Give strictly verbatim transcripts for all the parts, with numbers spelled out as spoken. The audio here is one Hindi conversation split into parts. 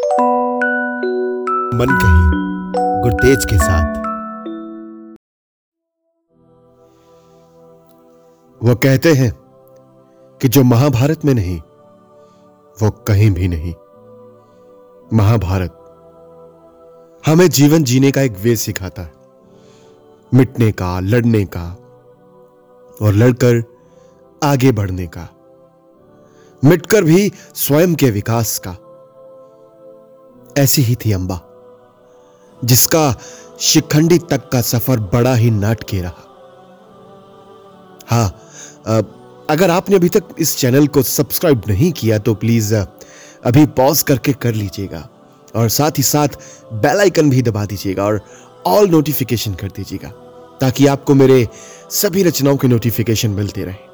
मनकही गुरतेज के साथ। वो कहते हैं कि जो महाभारत में नहीं वो कहीं भी नहीं। महाभारत हमें जीवन जीने का एक वे सिखाता है, मिटने का, लड़ने का और लड़कर आगे बढ़ने का, मिटकर भी स्वयं के विकास का। ऐसी ही थी अंबा, जिसका शिखंडी तक का सफर बड़ा ही नाटकीय रहा। हां, अगर आपने अभी तक इस चैनल को सब्सक्राइब नहीं किया तो प्लीज अभी पॉज करके कर लीजिएगा और साथ ही साथ बेल आइकन भी दबा दीजिएगा और ऑल नोटिफिकेशन कर दीजिएगा ताकि आपको मेरे सभी रचनाओं के नोटिफिकेशन मिलते रहे।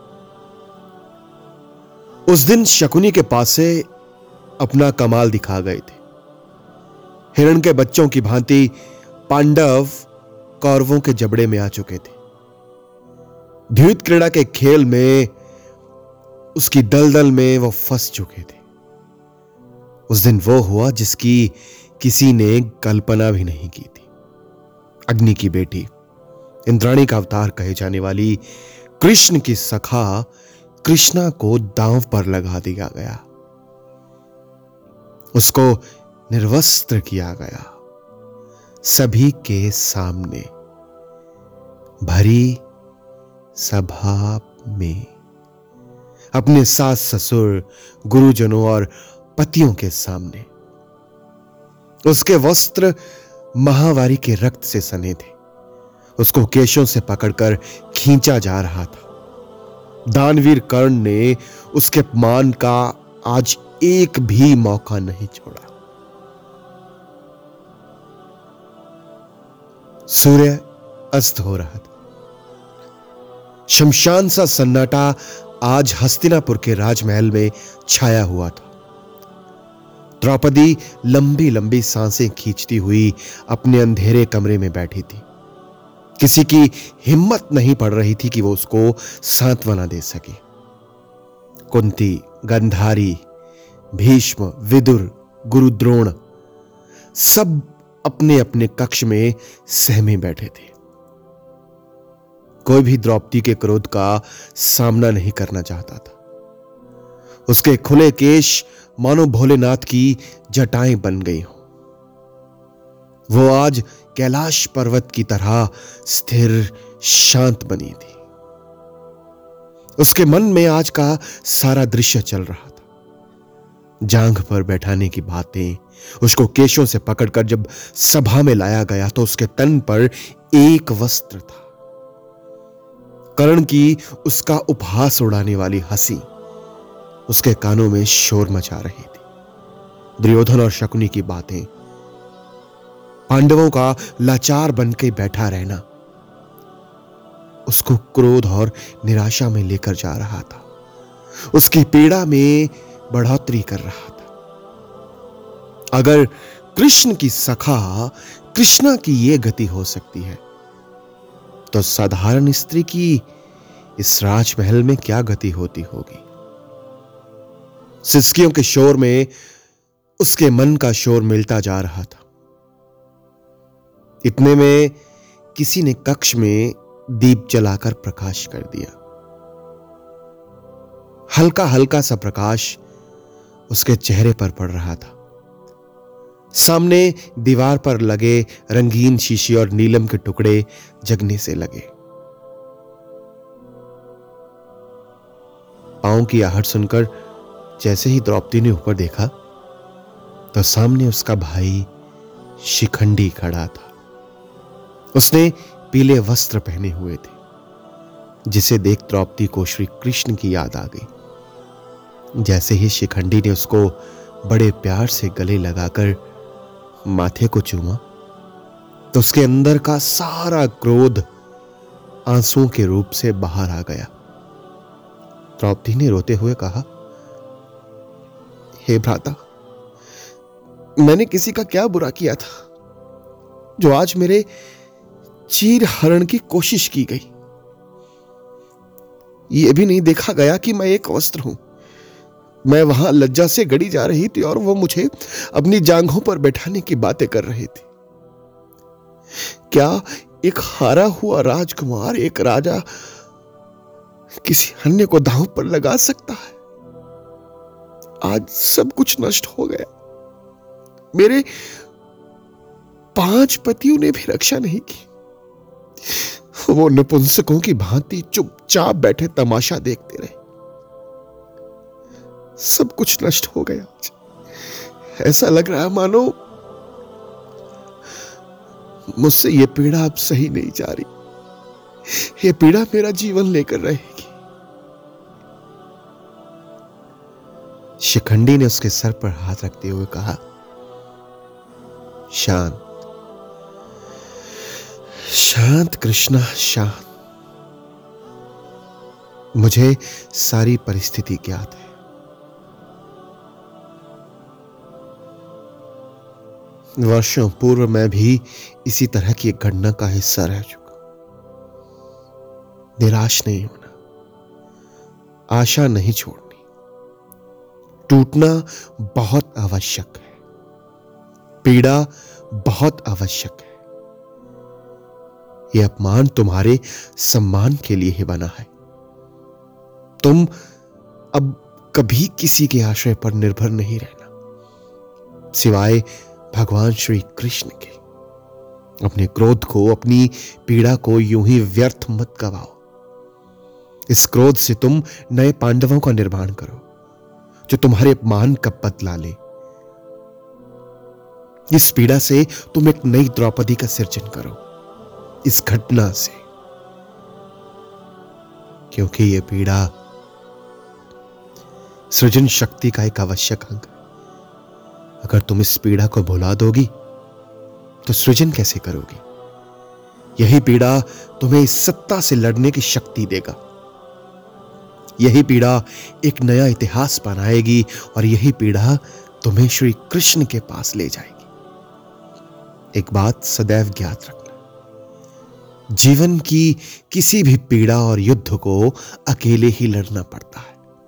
उस दिन शकुनी के पास से अपना कमाल दिखा गए थे। हिरण के बच्चों की भांति पांडव कौरवों के जबड़े में आ चुके थे। द्यूत क्रीड़ा के खेल में उसकी दलदल में वो फंस चुके थे। उस दिन वो हुआ जिसकी किसी ने कल्पना भी नहीं की थी। अग्नि की बेटी, इंद्राणी का अवतार कहे जाने वाली कृष्ण की सखा कृष्णा को दांव पर लगा दिया गया। उसको निर्वस्त्र किया गया, सभी के सामने, भरी सभा में, अपने सास ससुर, गुरुजनों और पतियों के सामने। उसके वस्त्र महावारी के रक्त से सने थे। उसको केशों से पकड़कर खींचा जा रहा था। दानवीर कर्ण ने उसके अपमान का आज एक भी मौका नहीं छोड़ा। सूर्य अस्त हो रहा था। शमशान सा सन्नाटा आज हस्तिनापुर के राजमहल में छाया हुआ था। द्रौपदी लंबी लंबी सांसें खींचती हुई अपने अंधेरे कमरे में बैठी थी। किसी की हिम्मत नहीं पड़ रही थी कि वो उसको सांत्वना दे सके। कुंती, गंधारी, भीष्म, विदुर, गुरुद्रोण सब अपने अपने कक्ष में सहमे बैठे थे। कोई भी द्रौपदी के क्रोध का सामना नहीं करना चाहता था। उसके खुले केश मानो भोलेनाथ की जटाएं बन गई हो। वो आज कैलाश पर्वत की तरह स्थिर शांत बनी थी। उसके मन में आज का सारा दृश्य चल रहा था। जांघ पर बैठाने की बातें, उसको केशों से पकड़कर जब सभा में लाया गया तो उसके तन पर एक वस्त्र था। कर्ण की उसका उपहास उड़ाने वाली हंसी उसके कानों में शोर मचा रही थी। दुर्योधन और शकुनी की बातें, पांडवों का लाचार बनके बैठा रहना उसको क्रोध और निराशा में लेकर जा रहा था। उसकी पीड़ा में बढ़ोतरी कर रहा था। अगर कृष्ण की सखा कृष्णा की यह गति हो सकती है तो साधारण स्त्री की इस राजमहल में क्या गति होती होगी। सिसकियों के शोर में उसके मन का शोर मिलता जा रहा था। इतने में किसी ने कक्ष में दीप जलाकर प्रकाश कर दिया। हल्का हल्का सा प्रकाश उसके चेहरे पर पड़ रहा था। सामने दीवार पर लगे रंगीन शीशे और नीलम के टुकड़े जगने से लगे। पांव की आहट सुनकर जैसे ही द्रौपदी ने ऊपर देखा तो सामने उसका भाई शिखंडी खड़ा था। उसने पीले वस्त्र पहने हुए थे, जिसे देख द्रौपदी को श्री कृष्ण की याद आ गई। जैसे ही शिखंडी ने उसको बड़े प्यार से गले लगाकर माथे को चूमा तो उसके अंदर का सारा क्रोध आंसुओं के रूप से बाहर आ गया। द्रौपदी ने रोते हुए कहा, हे भ्राता, मैंने किसी का क्या बुरा किया था जो आज मेरे चीर हरण की कोशिश की गई। यह भी नहीं देखा गया कि मैं एक वस्त्र हूं, मैं वहां लज्जा से गड़ी जा रही थी और वो मुझे अपनी जांघों पर बैठाने की बातें कर रही थी। क्या एक हारा हुआ राजकुमार एक राजा किसी अन्य को दांव पर लगा सकता है? आज सब कुछ नष्ट हो गया। मेरे पांच पतियों ने भी रक्षा नहीं की। वो नपुंसकों की भांति चुपचाप बैठे तमाशा देखते रहे। सब कुछ नष्ट हो गया। आज ऐसा लग रहा है मानो मुझसे ये पीड़ा अब सही नहीं जा रही। ये पीड़ा मेरा जीवन लेकर रहेगी। शिखंडी ने उसके सर पर हाथ रखते हुए कहा, शांत शांत कृष्णा, शांत। मुझे सारी परिस्थिति ज्ञात है। वर्षों पूर्व मैं भी इसी तरह की एक घटना का हिस्सा रह चुका। निराश नहीं होना, आशा नहीं छोड़नी। टूटना बहुत आवश्यक है, पीड़ा बहुत आवश्यक है। यह अपमान तुम्हारे सम्मान के लिए ही बना है। तुम अब कभी किसी के आश्रय पर निर्भर नहीं रहना, सिवाय भगवान श्री कृष्ण के। अपने क्रोध को, अपनी पीड़ा को यूं ही व्यर्थ मत गवाओ। इस क्रोध से तुम नए पांडवों का निर्माण करो, जो तुम्हारे अपमान का बदला ले। इस पीड़ा से तुम एक नई द्रौपदी का सृजन करो, इस घटना से। क्योंकि यह पीड़ा सृजन शक्ति का एक आवश्यक अंग है। अगर तुम इस पीड़ा को भुला दोगी तो सृजन कैसे करोगी? यही पीड़ा तुम्हें इस सत्ता से लड़ने की शक्ति देगा। यही पीड़ा एक नया इतिहास बनाएगी और यही पीड़ा तुम्हें श्री कृष्ण के पास ले जाएगी। एक बात सदैव ज्ञात रखना, जीवन की किसी भी पीड़ा और युद्ध को अकेले ही लड़ना पड़ता है।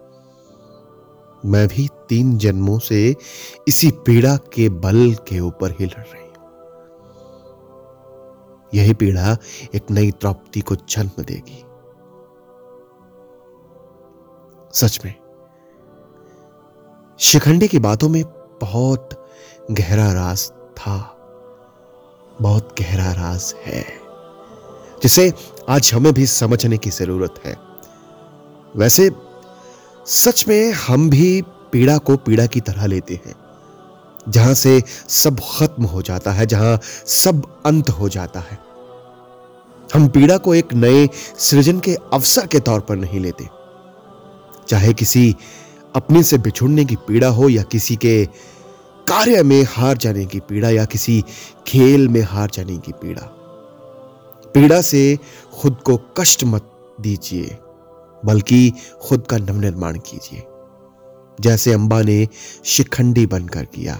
मैं भी तीन जन्मों से इसी पीड़ा के बल के ऊपर ही लड़ रही हूं। यही पीड़ा एक नई द्रौपदी को जन्म देगी। सच में शिखंडी की बातों में बहुत गहरा राज था, बहुत गहरा राज है, जिसे आज हमें भी समझने की जरूरत है। वैसे सच में हम भी पीड़ा को पीड़ा की तरह लेते हैं, जहां से सब खत्म हो जाता है, जहां सब अंत हो जाता है। हम पीड़ा को एक नए सृजन के अवसर के तौर पर नहीं लेते। चाहे किसी अपने से बिछुड़ने की पीड़ा हो, या किसी के कार्य में हार जाने की पीड़ा, या किसी खेल में हार जाने की पीड़ा। पीड़ा से खुद को कष्ट मत दीजिए, बल्कि खुद का नवनिर्माण कीजिए, जैसे अंबा ने शिखंडी बनकर किया।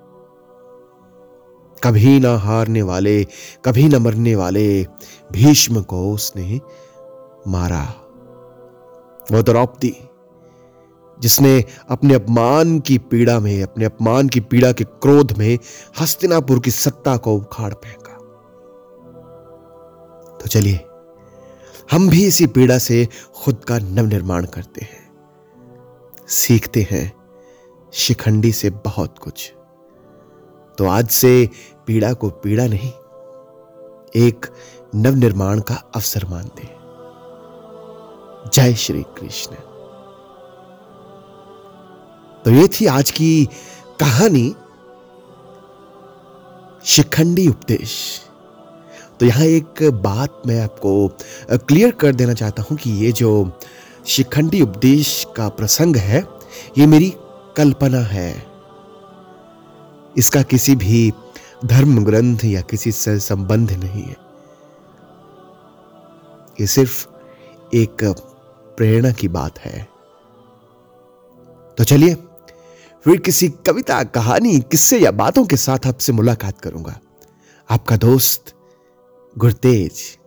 कभी ना हारने वाले, कभी न मरने वाले भीष्म को उसने मारा। वो द्रौपदी जिसने अपने अपमान की पीड़ा में, अपने अपमान की पीड़ा के क्रोध में हस्तिनापुर की सत्ता को उखाड़ फेंका। तो चलिए हम भी इसी पीड़ा से खुद का नवनिर्माण करते हैं, सीखते हैं शिखंडी से बहुत कुछ। तो आज से पीड़ा को पीड़ा नहीं, एक नवनिर्माण का अवसर मानते हैं। जय श्री कृष्ण। तो ये थी आज की कहानी, शिखंडी उपदेश। तो यहां एक बात मैं आपको क्लियर कर देना चाहता हूं कि ये जो शिखंडी उपदेश का प्रसंग है, ये मेरी कल्पना है। इसका किसी भी धर्म ग्रंथ या किसी से संबंध नहीं है। ये सिर्फ एक प्रेरणा की बात है। तो चलिए फिर किसी कविता, कहानी, किस्से या बातों के साथ आपसे मुलाकात करूंगा। आपका दोस्त गुरतेज।